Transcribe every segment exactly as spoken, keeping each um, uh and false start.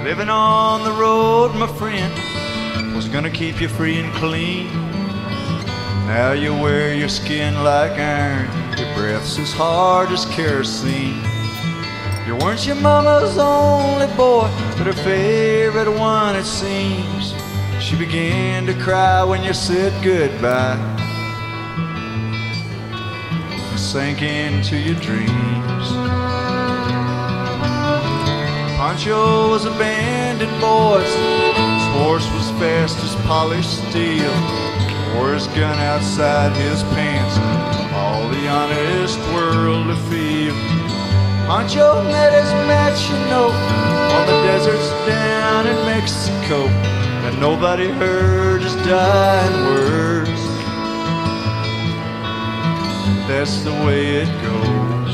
Living on the road, my friend, was gonna keep you free and clean. Now you wear your skin like iron, your breath's as hard as kerosene. You weren't your mama's only boy, but her favorite one it seems. She began to cry when you said goodbye, sank into your dreams. Pancho was abandoned, boys. His horse was fast as polished steel. Wore his gun outside his pants, all the honest world to feel. Pancho met his match, you know, on the deserts down in Mexico, and nobody heard his dying words. That's the way it goes.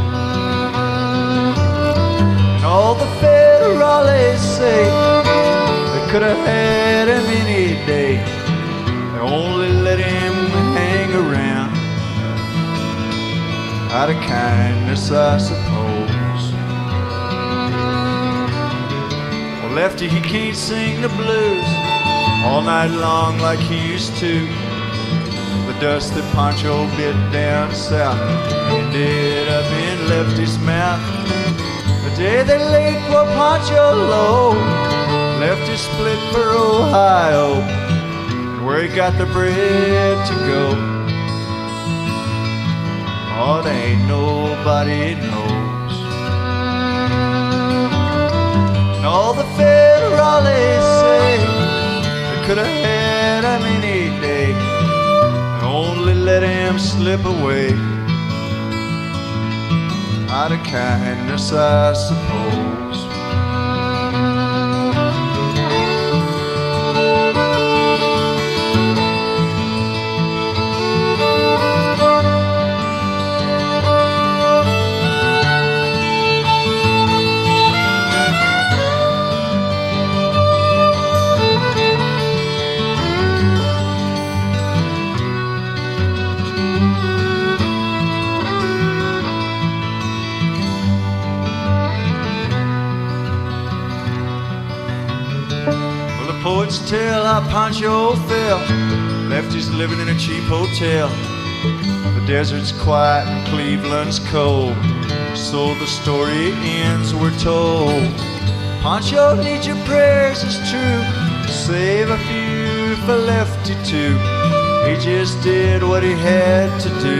And all the federales say they could have had him any day. They only let him hang around out of kindness, I suppose. Well, Lefty, he can't sing the blues all night long like he used to. The dust that Pancho bit down south ended up in Lefty's mouth. The day they laid poor Pancho low, Lefty split for Ohio, and where he got the bread to go, oh, there ain't nobody knows. And all the federales say they could have had him any day, only let him slip away out of kindness, I suppose. Poets tell how Pancho fell. Lefty's living in a cheap hotel. The desert's quiet and Cleveland's cold, so the story ends, we're told. Pancho needs your prayers, it's true. Save a few for Lefty too. He just did what he had to do.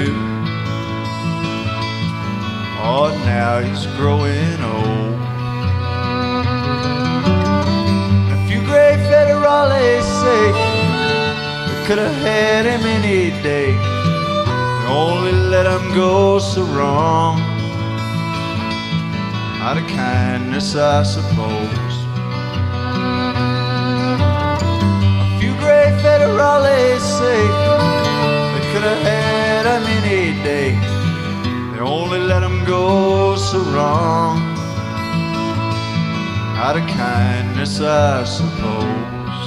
Oh, now he's growing old. Great federales say they could have had him any day. They only let him go so wrong out of kindness, I suppose. A few great federales say they could have had him any day. They only let him go so wrong out of kindness, I suppose.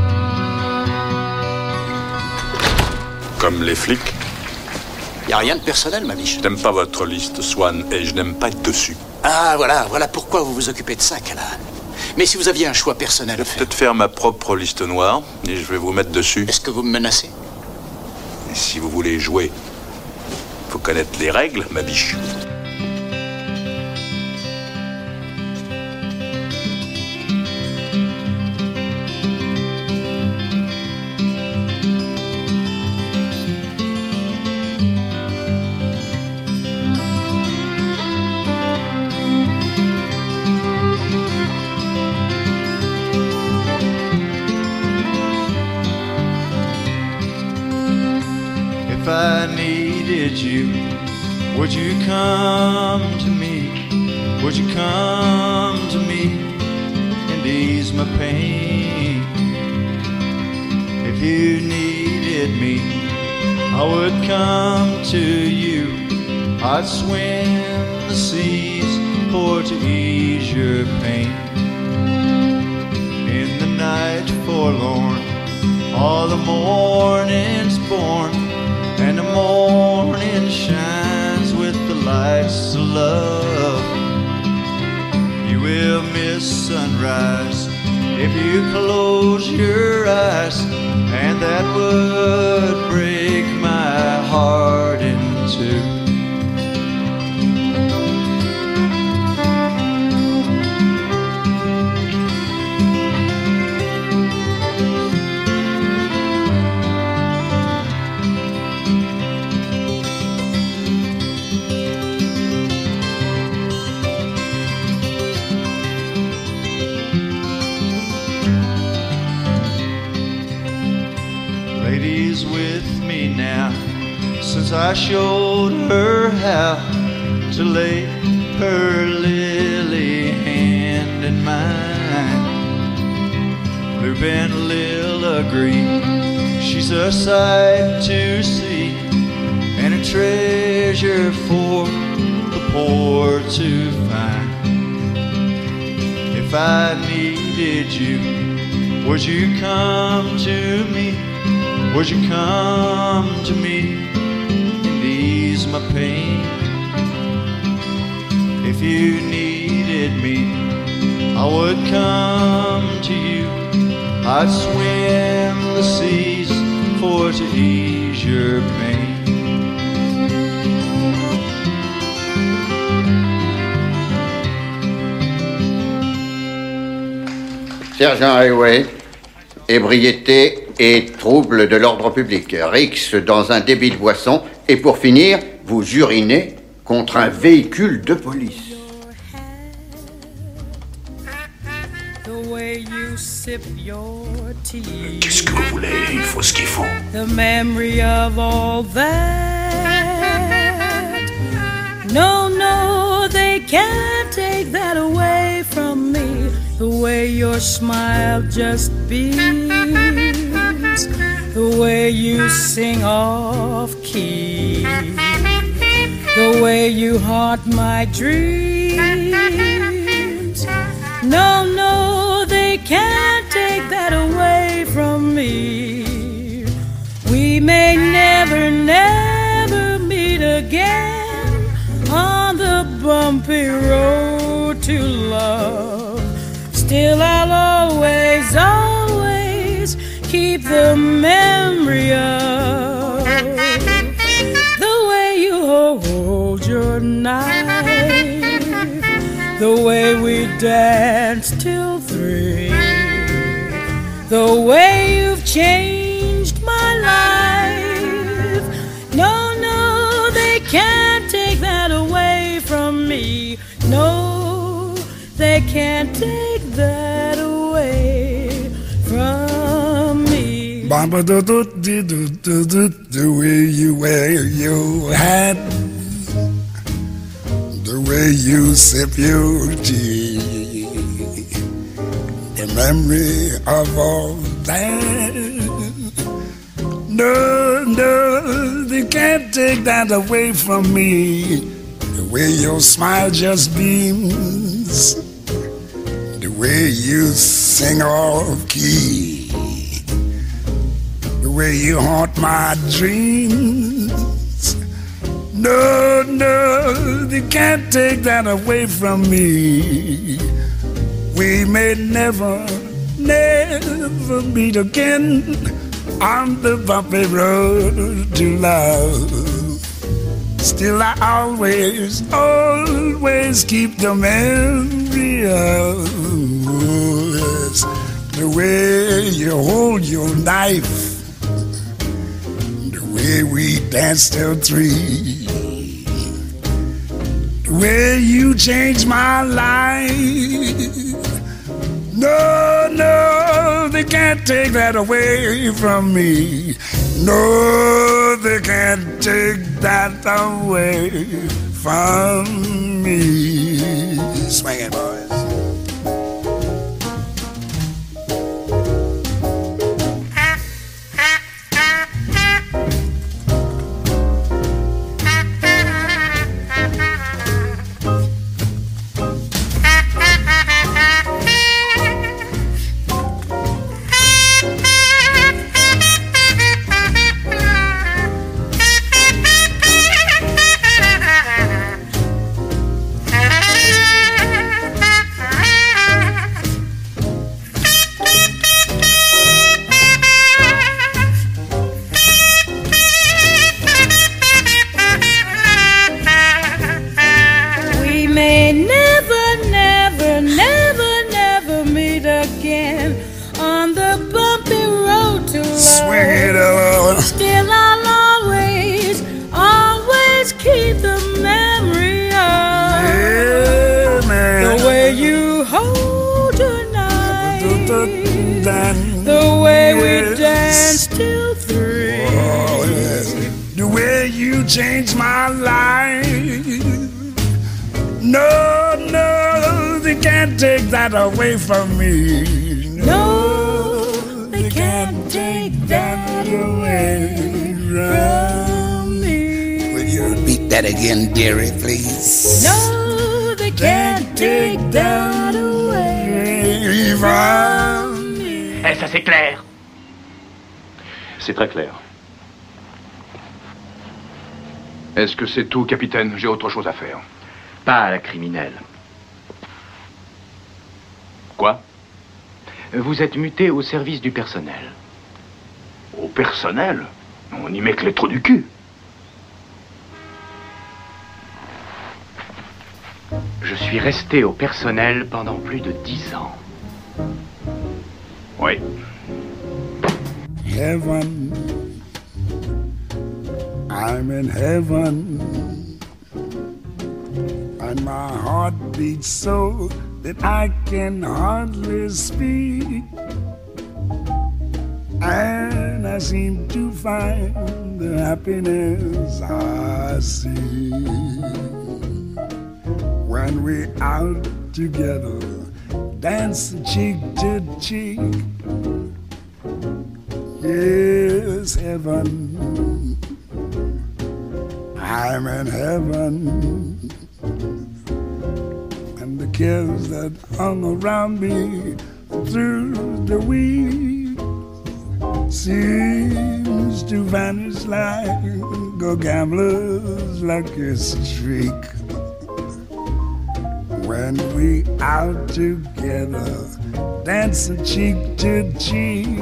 Comme les flics. Y a rien de personnel, ma biche. Je n'aime pas votre liste, Swan, et je n'aime pas être dessus. Ah, voilà, voilà pourquoi vous vous occupez de ça, Callahan. Mais si vous aviez un choix personnel à faire... Peut-être faire ma propre liste noire, et je vais vous mettre dessus. Est-ce que vous me menacez? Et si vous voulez jouer, faut connaître les règles, ma biche. If I needed you, would you come to me? Would you come to me and ease my pain? If you needed me, I would come to you. I'd swim the seas for to ease your pain. In the night forlorn, all the morning's born, and the morning shines with the lights of love. You will miss sunrise close your eyes, and that would break my heart in two. Lady's with me now, since I showed her how to lay her lily hand in mine. Lupe and Lil agree, she's a sight to see, and a treasure for the poor to find. If I needed you, would you come to me? Would you come to me and ease my pain? If you needed me, I would come to you. I'd swim the seas for to ease your pain. Sergent Highway, ébriété et trouble de l'ordre public. Rix dans un débit de boisson. Et pour finir, vous urinez contre un véhicule de police. Qu'est-ce que vous voulez? Il faut ce qu'il faut. The memory of all that. No, no, they can't take that away from me. The way your smile just beams, the way you sing off key, the way you haunt my dreams. No, no, they can't take that away from me. We may never, never meet again on the bumpy road to love. Still I'll always, always keep the memory of the way you hold your knife, the way we danced till three, the way you've changed my life. No, no, they can't take that away from me. No, they can't take that away from me. Bamba do do do do do do, the way you wear your hat, the way you sip your tea, the memory of all that. No, no, they can't take that away from me. The way your smile just beams, the way you sing off key, the way you haunt my dreams. No, no, they can't take that away from me. We may never, never meet again on the bumpy road to love. Still I always, always keep the memory of the way you hold your knife, the way we danced till three, the way you changed my life. No, no, they can't take that away from me. No, they can't take that away from me. Swing it, boys. you changed my life. No, no, they can't take that away from me. No, they can't take that away from me. Will you repeat that again, dearie, please? No, they can't take that away from me. Eh, ça c'est clair. C'est très clair. Est-ce que c'est tout, capitaine? J'ai autre chose à faire. Pas à la criminelle. Quoi? Vous êtes muté au service du personnel. Au personnel? On y met que les trous du cul. Je suis resté au personnel pendant plus de dix ans. Oui. Heaven, I'm in heaven, and my heart beats so that I can hardly speak, and I seem to find the happiness I see when we're out together, dancing cheek to cheek. Yes, heaven, I'm in heaven, and the cares that hung around me through the week seems to vanish like a gambler's lucky streak. When we out together, dancing cheek to cheek.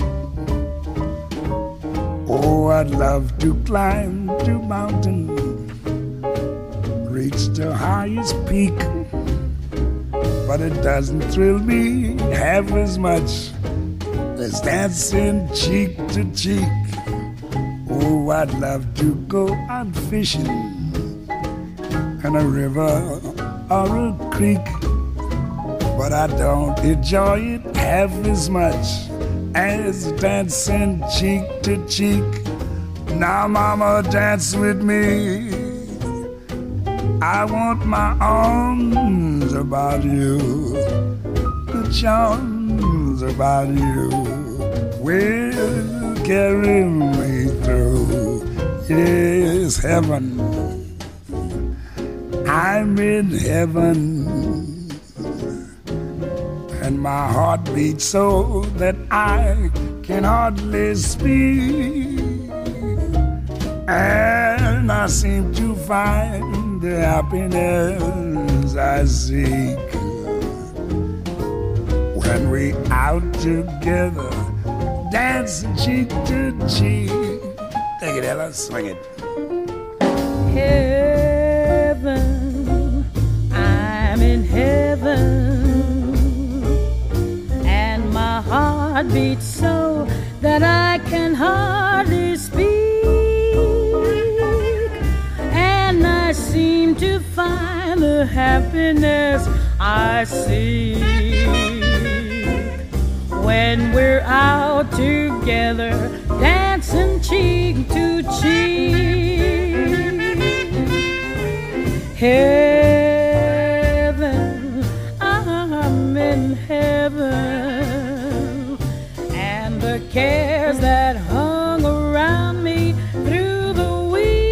Oh, I'd love to climb to mountain, reach the highest peak, but it doesn't thrill me half as much as dancing cheek to cheek. Oh, I'd love to go out fishing in a river or a creek, but I don't enjoy it half as much as dancing cheek to cheek. Now, mama, dance with me. I want my arms about you, the charms about you will carry me through. Yes, heaven, I'm in heaven, and my heart beats so that I can hardly speak, and I seem to find the happiness I seek when we out together, dancing cheek to cheek. Take it, Ella, swing it. Heaven, I'm in heaven, and my heart beats so that I can hardly speak, and I seem to find the happiness I seek when we're out together, dancing cheek to cheek. Heaven, I'm in heaven, and the cares that hung around me through the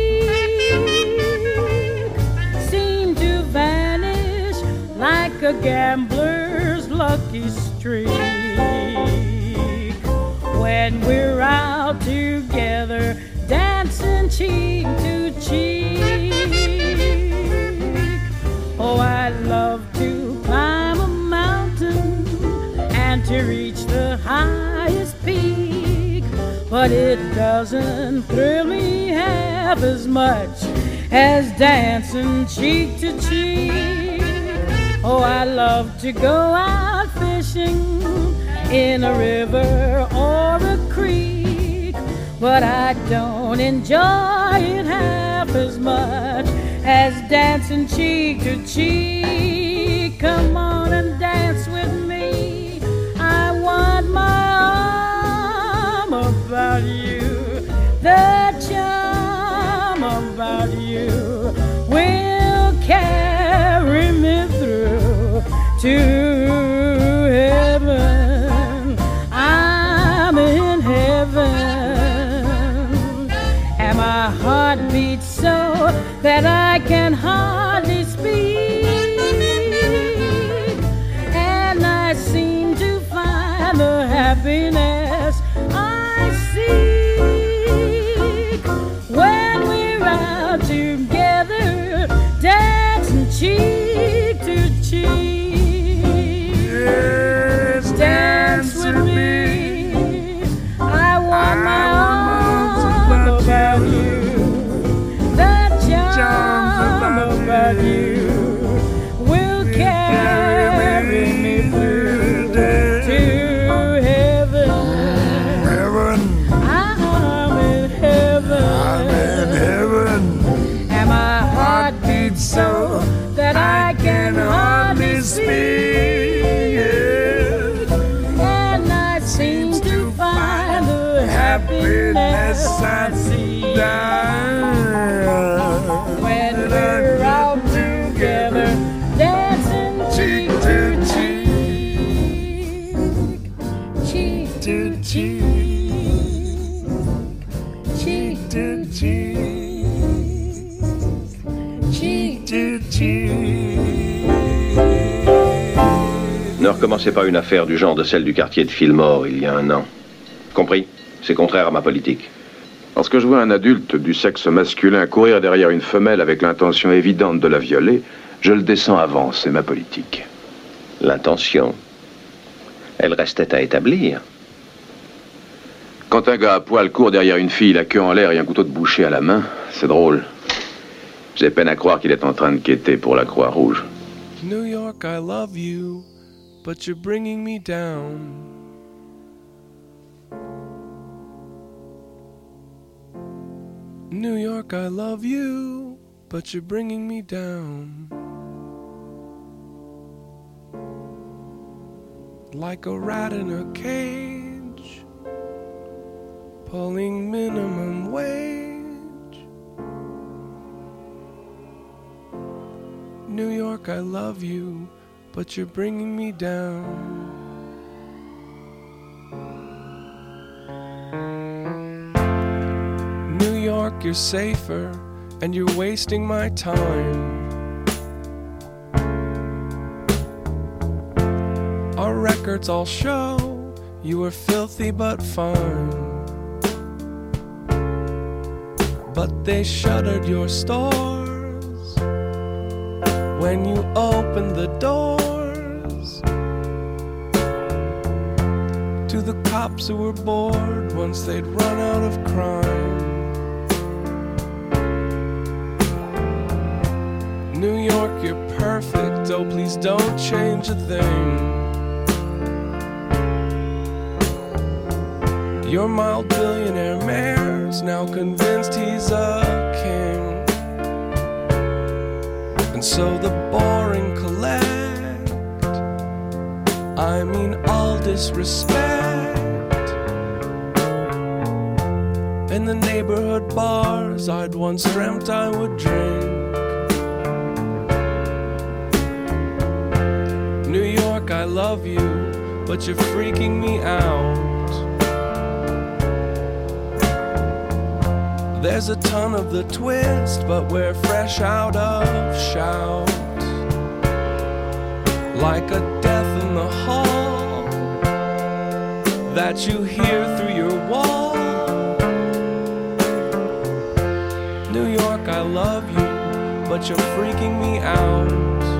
week seem to vanish like a gambler's lucky streak when we're out together, dancing cheek to cheek. Oh, I love to climb a mountain and to reach the highest peak, but it doesn't thrill me half as much as dancing cheek to cheek. Oh, I love to go out fishing in a river or a creek, but I don't enjoy it half as much as dancing cheek to cheek. Come on and dance with me. I want my arm about you, the charm about you will carry me through to heaven. I'm in heaven, and my heart beats so that I can hardly speak, and I seem to find the happiness I seek when we're out together, dancing cheek to cheek. Yes, dance with me. I want my arms about you. That charm about you will carry me through to heaven. Heaven, I'm in heaven. I'm in heaven. And my heart beats so that I can hardly speak, and I seem to find the happiness I see when we're out together, dancing cheek to cheek, cheek to cheek, cheek to cheek, cheek to cheek. Ne recommencez pas une affaire du genre de celle du quartier de Fillmore il y a un an. Compris? C'est contraire à ma politique. Lorsque je vois un adulte du sexe masculin courir derrière une femelle avec l'intention évidente de la violer, je le descends avant, c'est ma politique. L'intention, elle restait à établir. Quand un gars à poil court derrière une fille, la queue en l'air et un couteau de boucher à la main, c'est drôle. J'ai peine à croire qu'il est en train de quêter pour la Croix-Rouge. New York, I love you, but you're bringing me down. New York, I love you, but you're bringing me down. Like a rat in a cage, pulling minimum wage. New York, I love you, but you're bringing me down. New York, you're safer, and you're wasting my time. Our records all show you were filthy but fine, but they shuttered your stores when you opened the doors to the cops who were bored once they'd run out of crime. New York, you're perfect, oh please don't change a thing. Your mild billionaire mayor's now convinced he's a king, and so the boring collect, I mean all disrespect. In the neighborhood bars I'd once dreamt I would drink. New York, I love you, but you're freaking me out. There's a ton of the twist, but we're fresh out of shout. Like a death in the hall that you hear through your wall. New York, I love you, but you're freaking me out.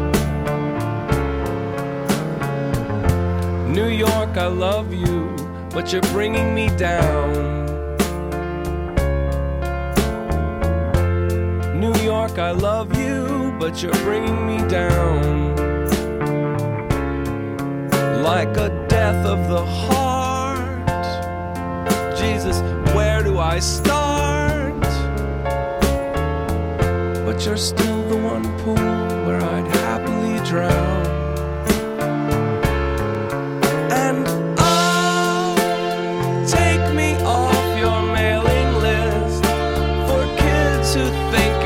New York, I love you, but you're bringing me down. New York, I love you, but you're bringing me down. Like a death of the heart. Jesus, where do I start? But you're still the one pool where I'd happily drown. Who think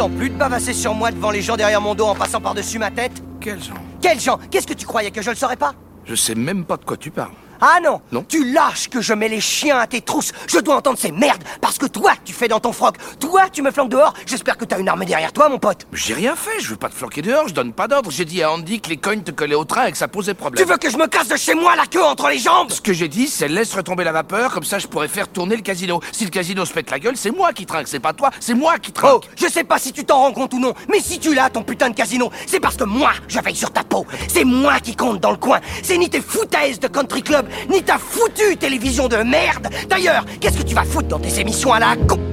sens plus de bavasser sur moi devant les gens derrière mon dos en passant par-dessus ma tête? Quels gens? Quels gens? Qu'est-ce que tu croyais, que je le saurais pas? Je sais même pas de quoi tu parles. Ah non, non. Tu lâches que je mets les chiens à tes trousses. Je dois entendre ces merdes, parce que toi, tu fais dans ton froc. Toi, tu me flanques dehors. J'espère que t'as une armée derrière toi, mon pote. J'ai rien fait, je veux pas te flanquer dehors, je donne pas d'ordre. J'ai dit à Andy que les cognes te collaient au train et que ça posait problème. Tu veux que je me casse de chez moi la queue entre les jambes? Ce que j'ai dit, c'est laisse retomber la vapeur, comme ça je pourrais faire tourner le casino. Si le casino se pète la gueule, c'est moi qui trinque, c'est pas toi, c'est moi qui trinque. Oh, je sais pas si tu t'en rends compte ou non, mais si tu l'as, ton putain de casino, c'est parce que moi, je veille sur ta peau. C'est moi qui compte dans le coin. C'est ni tes foutaises de country club, ni ta foutaise télévision de merde. D'ailleurs, qu'est-ce que tu vas foutre dans tes émissions à la con?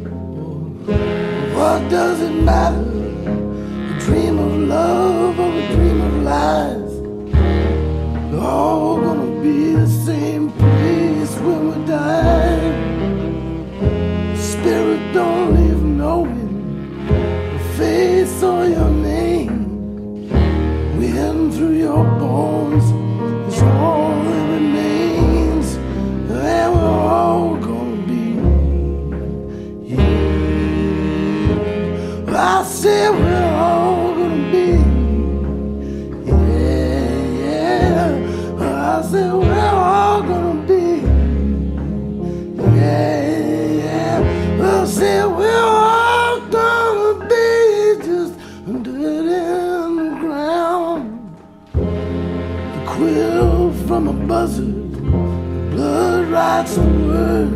What does it matter? A dream of love or a dream of lies? We're all gonna be the same place when we die. Spirit don't leave knowing your face or your name. Wind through your bones is all that remains. And we're all gonna be yeah. I said we're all gonna be yeah, yeah. I said we're all gonna be yeah, yeah. I said we're all gonna be just dead in the ground. The quill from a buzzard, blood writes the word.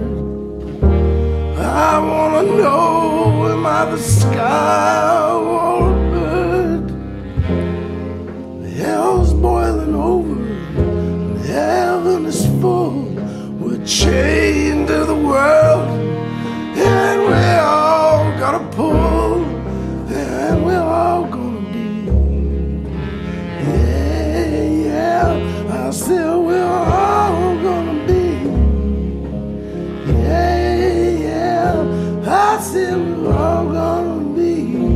I wanna know, am I the sky or a bird? Hell's boiling over, and heaven is full. We're chained to the world, and we all gotta pull, and we're all gonna be, yeah, yeah. I said we're all gonna be. I said we're all gonna be,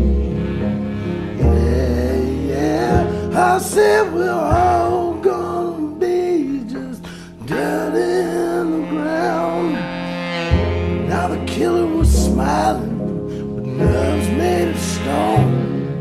yeah, yeah. I said we're all gonna be just dead in the ground. Now the killer was smiling with nerves made of stone.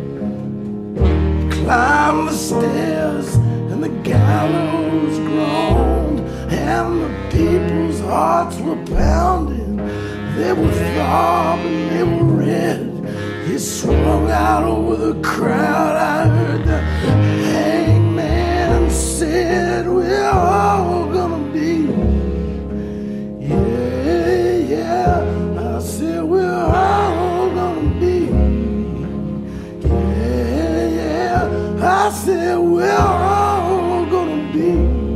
He climbed the stairs and the gallows groaned, and the people's hearts were pounding. They were throbbing, they were red. He swung out over the crowd. I heard the hangman said, we're all gonna be, yeah, yeah. I said, we're all gonna be, yeah, yeah. I said, we're all gonna be,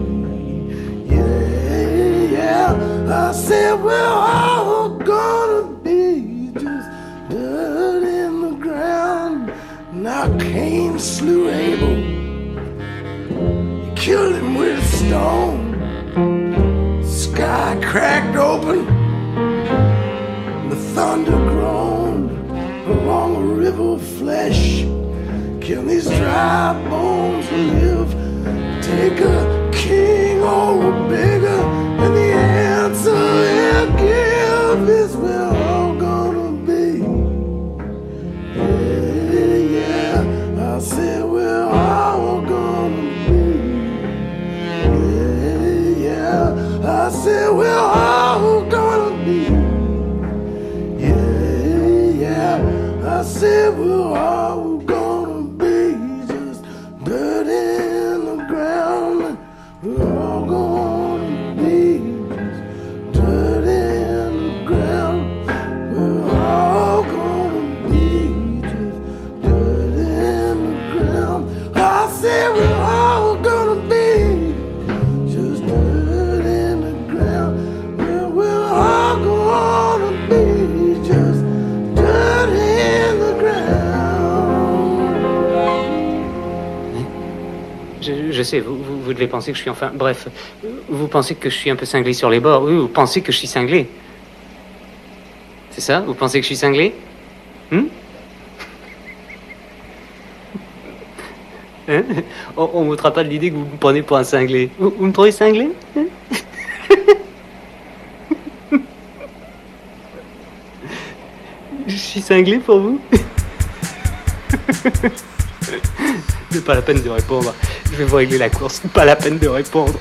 yeah, yeah. I said, we're all gonna be just dirt in the ground. Now Cain slew Abel, he killed him with a stone. Sky cracked open, the thunder groaned along a river of flesh. Can these dry bones live? Take a king or a beggar, and the answer he'll give is we're all gonna be, yeah, yeah. I said we're all gonna be, yeah, yeah. I said we're all gonna be, yeah, yeah. I said we're all gonna be just dirt in the ground. We're all gonna be dirt in the ground. We're all gonna be just dirt in the ground. I said we're all gonna be just dirt in the ground. We're, we're all gonna be just dirt in the ground. Je, je sais, vous, vous, vous devez penser que je suis enfin... Bref, vous pensez que je suis un peu cinglé sur les bords. Oui, vous pensez que je suis cinglé. C'est ça? Vous pensez que je suis cinglé? Hum? Hein? On, on m'ôtera pas de l'idée que vous me prenez pour un cinglé. Vous, vous me trouvez cinglé? Hein? Je suis cinglé pour vous? C'est pas la peine de répondre. Je vais vous régler la course. Pas la peine de répondre.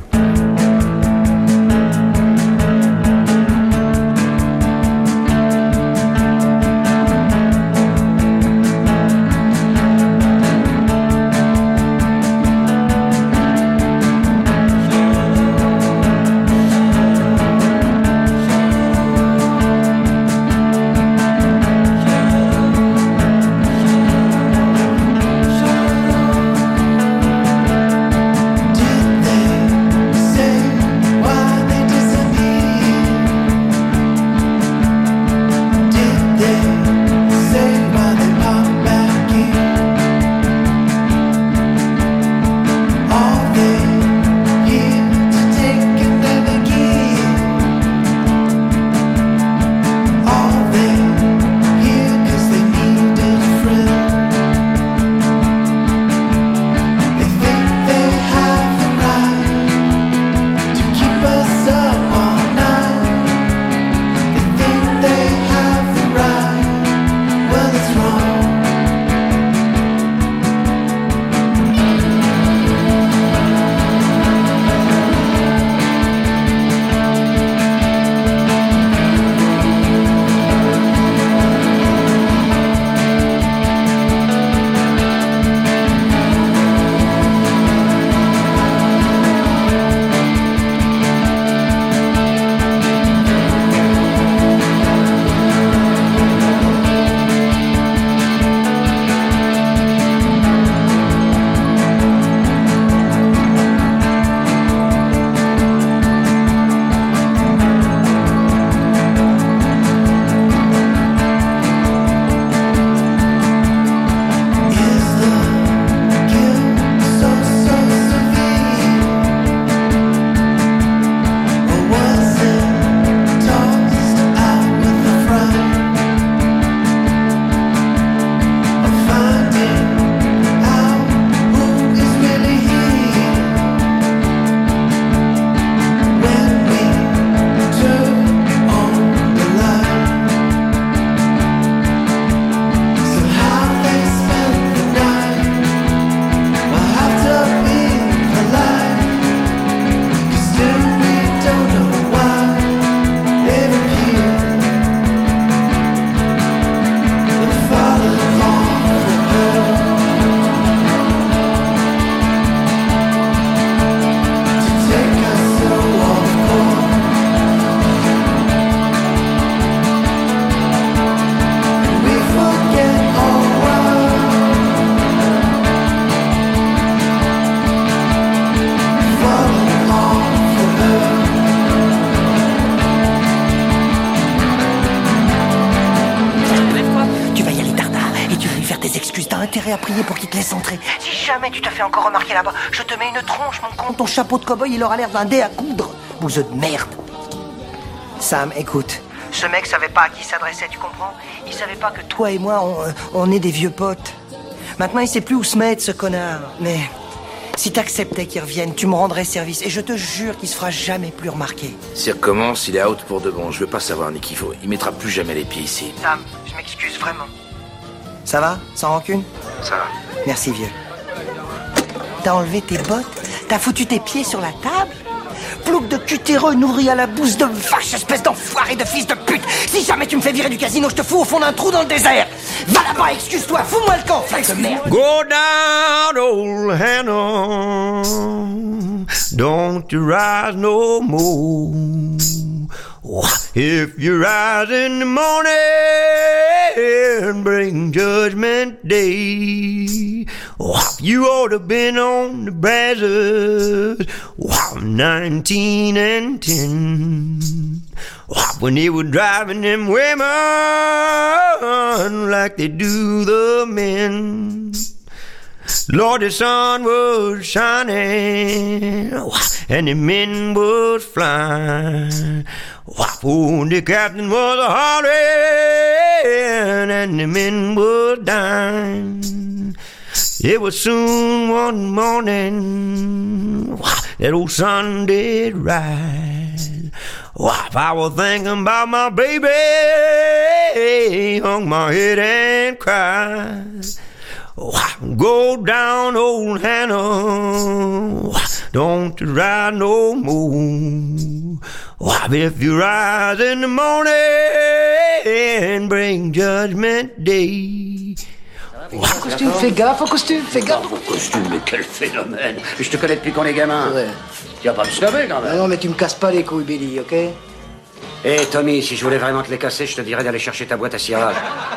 intérêt à prier pour qu'il te laisse entrer. Si jamais tu te fais encore remarquer là-bas, je te mets une tronche, mon con. Ton chapeau de cow-boy, il aura l'air d'un dé à coudre. Bouseux de merde. Sam, écoute. Ce mec savait pas à qui s'adressait, tu comprends? Il savait pas que toi et moi, on, on est des vieux potes. Maintenant, il sait plus où se mettre, ce connard. Mais si t'acceptais qu'il revienne, tu me rendrais service. Et je te jure qu'il se fera jamais plus remarquer. S'il recommence, il est out pour de bon. Je veux pas savoir ni qu'il faut. Il mettra plus jamais les pieds ici. Sam, je m'excuse vraiment. Ça va? Sans rancune? Ça va. Merci, vieux. T'as enlevé tes bottes? T'as foutu tes pieds sur la table? Plouc de cutéreux nourri à la bouse de vache, espèce d'enfoiré de fils de pute! Si jamais tu me fais virer du casino, je te fous au fond d'un trou dans le désert! Va là-bas, excuse-toi, fous-moi le camp, flaque de merde! Go down, old Hannah, don't you rise no more. If you rise in the morning, bring judgment day. You ought to been on the Brazzers, nineteen and ten. When they were driving them women like they do the men. Lord, the sun was shining and the men was flying. Oh, the captain was a hollering and the men was dying. It was soon one morning that old sun did rise. I was thinking about my baby, hung my head and cried. Go down, old Hannah, don't you ride no more. If you rise in the morning, bring judgment day. Au costume, fais gaffe au costume, fais gaffe. Au costume, mais quel phénomène. Je te connais depuis qu'on est gamin. Ouais. Tu vas pas me snobber quand même. Non, non, mais tu me casses pas les couilles, Billy, ok? Hé, hey, Tommy, si je voulais vraiment te les casser, je te dirais d'aller chercher ta boîte à cirage.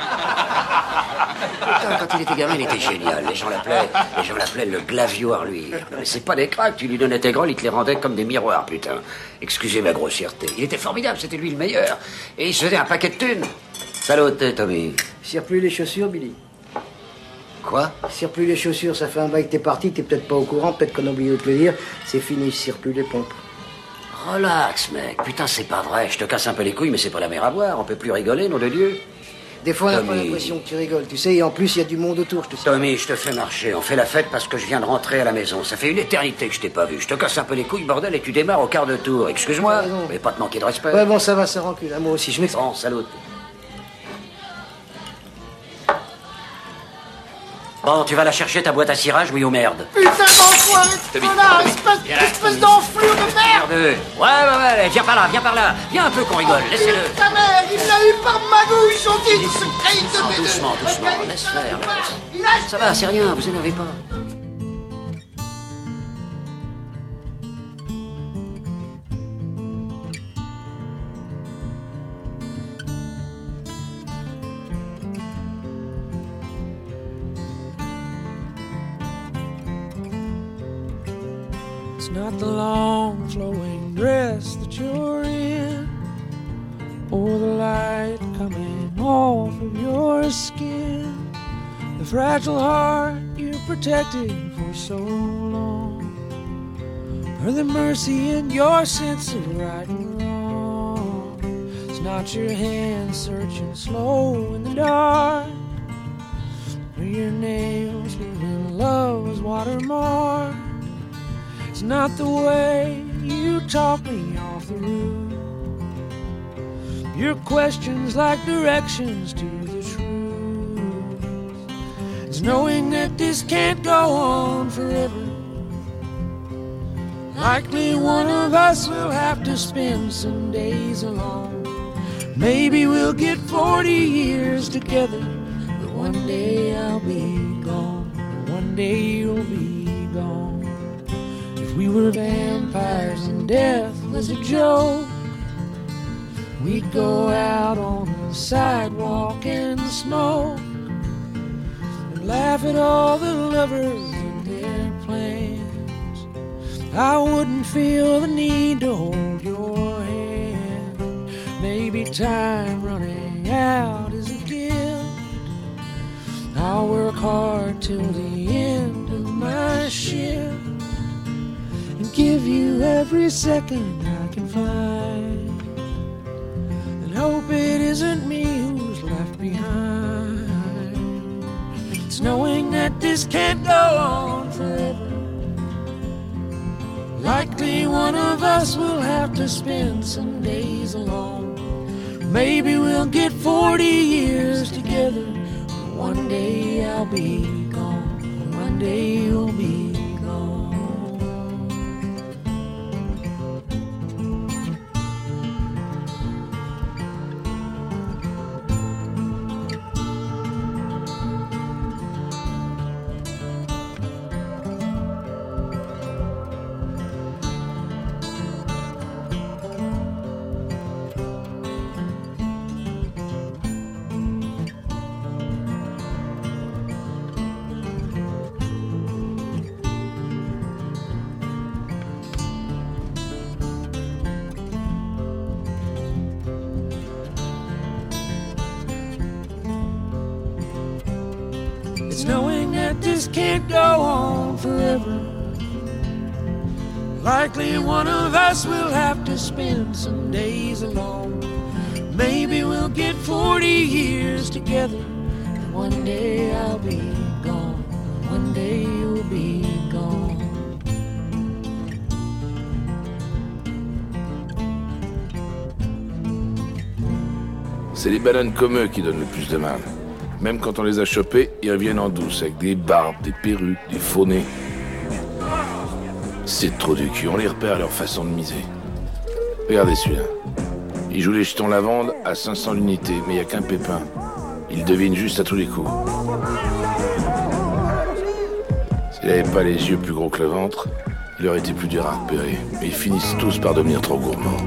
Putain, quand il était gamin, il était génial. Les gens l'appelaient, les gens l'appelaient le Glavio Arluire. Mais c'est pas des cracks, tu lui donnais tes grolles, il te les rendait comme des miroirs, putain. Excusez ma grossièreté. Il était formidable, c'était lui le meilleur. Et il se faisait un paquet de thunes. Salut, Tommy. Cire plus les chaussures, Billy. Quoi? Cire plus les chaussures, ça fait un bail que t'es parti, t'es peut-être pas au courant, peut-être qu'on a oublié de te le dire. C'est fini, cire plus les pompes. Relax, mec. Putain, c'est pas vrai. Je te casse un peu les couilles, mais c'est pas la mer à boire. On peut plus rigoler, nom de Dieu. Des fois, on n'a Tommy. pas l'impression que tu rigoles, tu sais, et en plus, il y a du monde autour, je te sais. Tommy, je te fais marcher. On fait la fête parce que je viens de rentrer à la maison. Ça fait une éternité que je t'ai pas vu. Je te casse un peu les couilles, bordel, et tu démarres au quart de tour. Excuse-moi, mais pas te manquer de respect. Ouais, bon, ça va, ça rancule. Moi aussi, je m'excuse. Bon, salut. Bon, tu vas la chercher, ta boîte à cirage, oui ou merde? Putain d'enfoiré de connard, espèce, espèce d'enflure de merde! Merde. Ouais, ouais, ouais, viens par là, viens par là. Viens un peu qu'on rigole, laissez-le. Ta mère, il l'a eu par magouille, son titre secret de mes deux. Doucement, doucement, laisse faire, laisse. Ça va, c'est rien, vous énervez pas. It's not the long flowing dress that you're in, or the light coming off of your skin, the fragile heart you protected for so long, or the mercy in your sense of right and wrong. It's not your hand searching slow in the dark, or your nails leaving love's watermark. It's not the way you talk me off the roof, your questions like directions to the truth. It's knowing that this can't go on forever. Likely one of us will have to spend some days alone. Maybe we'll get forty years together, but one day I'll be gone. One day you'll be gone. We were vampires and death was a joke, we'd go out on the sidewalk and smoke, and laugh at all the lovers and their plans. I wouldn't feel the need to hold your hand. Maybe time running out is a gift. I'll work hard till the end of my shift, give you every second I can find, and hope it isn't me who's left behind. It's knowing that this can't go on forever. Likely one of us will have to spend some days alone. Maybe we'll get forty years together. One day I'll be gone. One day you'll be can't go on forever. Likely one of us will have to spend some days alone. Maybe we'll get forty years together. One day I'll be gone. One day you'll be gone. C'est les bananes comme eux qui donnent le plus de mal. Même quand on les a chopés, ils reviennent en douce, avec des barbes, des perruques, des faux nez. C'est trop du cul, on les repère à leur façon de miser. Regardez celui-là. Il joue les jetons lavande à cinq cents l'unité, mais il n'y a qu'un pépin. Il devine juste à tous les coups. S'il n'avait pas les yeux plus gros que le ventre, il aurait été plus dur à repérer. Mais ils finissent tous par devenir trop gourmands.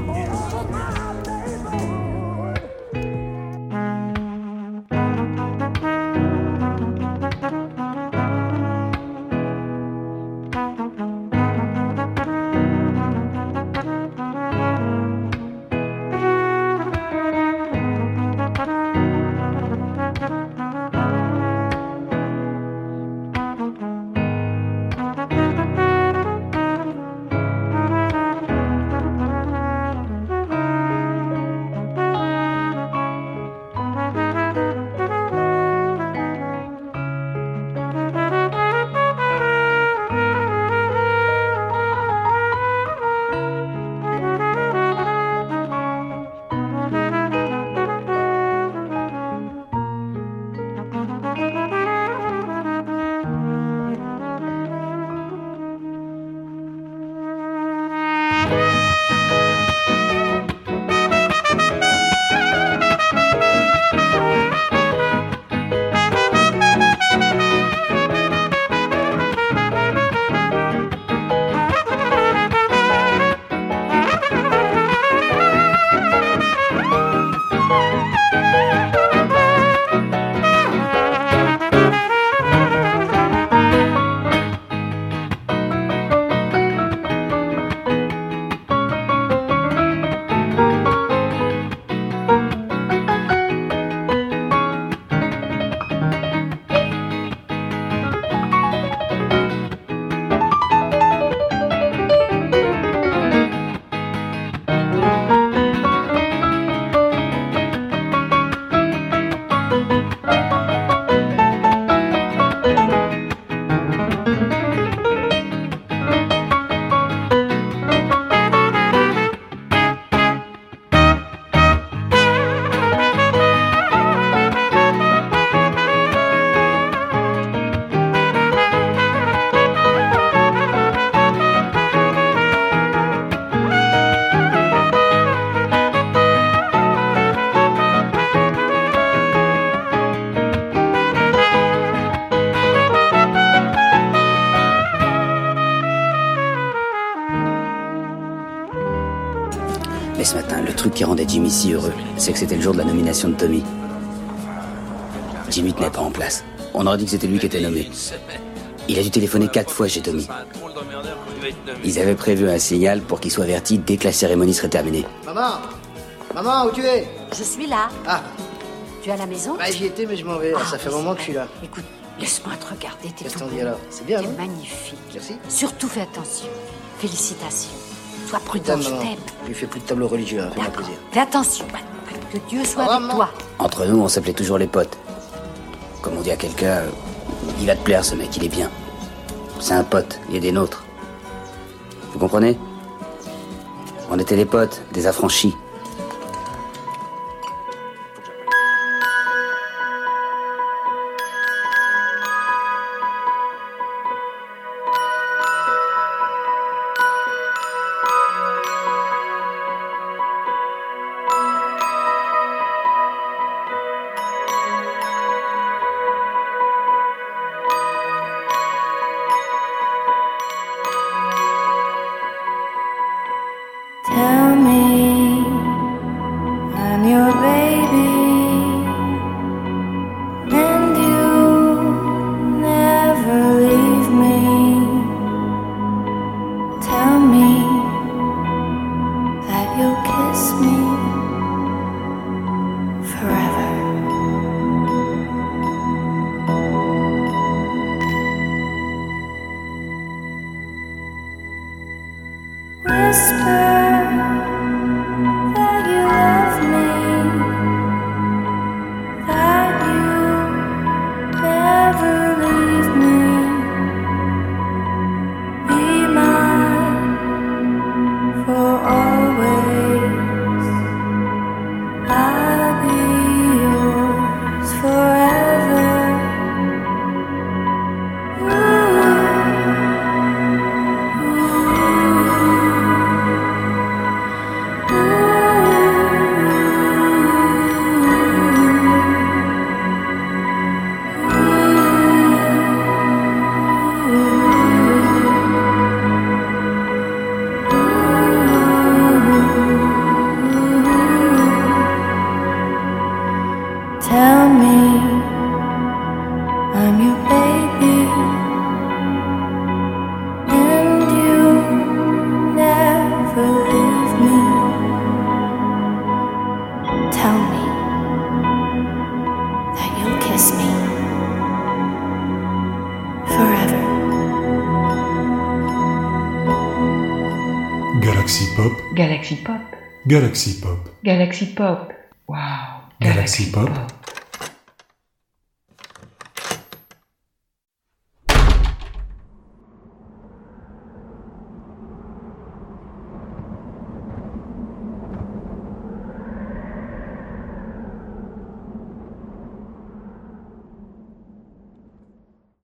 Mais ce matin, le truc qui rendait Jimmy si heureux, c'est que c'était le jour de la nomination de Tommy. Jimmy tenait pas en place. On aurait dit que c'était lui qui était nommé. Il a dû téléphoner quatre fois chez Tommy. Ils avaient prévu un signal pour qu'il soit averti dès que la cérémonie serait terminée. Maman Maman, où tu es? Je suis là. Ah. Tu es à la maison? Bah, j'y étais, mais je m'en vais. Ah, ça fait un moment que je suis là. Écoute, laisse-moi te regarder. T'es Qu'est-ce tout qu'on dit beau. alors? C'est bien, T'es non? magnifique. Merci. Surtout fais attention. Félicitations. Sois prudent, Putain, je maman. t'aime. Je lui fais plus de tableau religieux, hein, fais-moi plaisir. Fais attention. Que Dieu soit Ah, avec maman. toi. Entre nous, on s'appelait toujours les potes. Comme on dit à quelqu'un, euh, il va te plaire ce mec, il est bien. C'est un pote, il est des nôtres. Vous comprenez? On était des potes, des affranchis. Tell me you, baby, and you never leave me. Tell me that you'll kiss me forever. Galaxy Pop. Galaxy Pop. Galaxy Pop. Galaxy Pop. Wow. Galaxy Pop.